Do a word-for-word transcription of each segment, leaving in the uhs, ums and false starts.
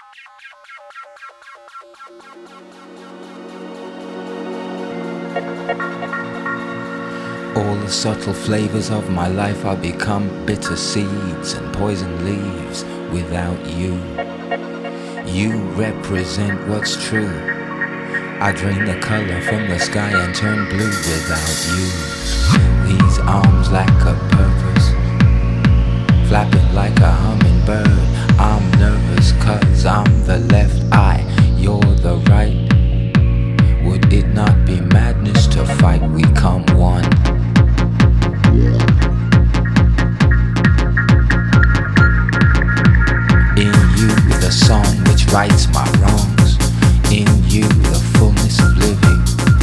All the subtle flavors of my life are become bitter seeds and poison leaves without you. You represent what's true. I drain the color from the sky and turn blue without you. These arms lack a purpose, flapping like a hummingbird. I'm nervous cause I'm the left eye, you're the right. Would it not be madness to fight? We come one. In you the song which rights my wrongs. In you the fullness of living,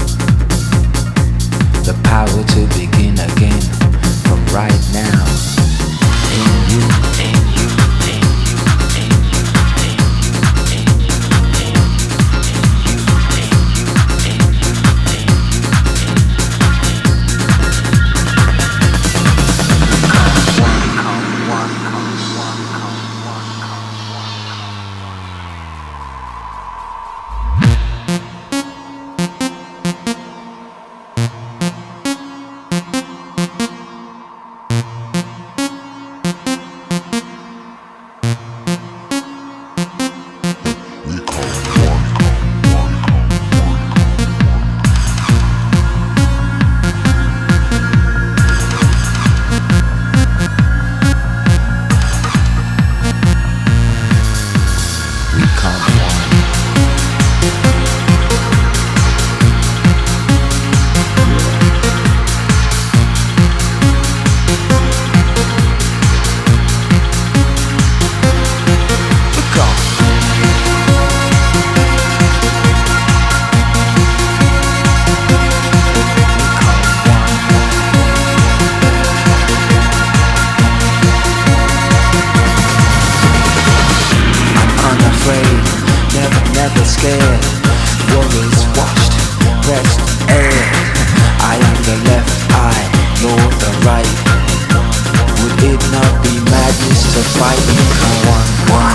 the power to begin again from right now. In you, in you, in you, in you, in you, in you, in you, in you, in you, in never scared. Warriors washed, pressed, aired. I am the left eye, you're the right. Would it not be madness to fight? Come on, one.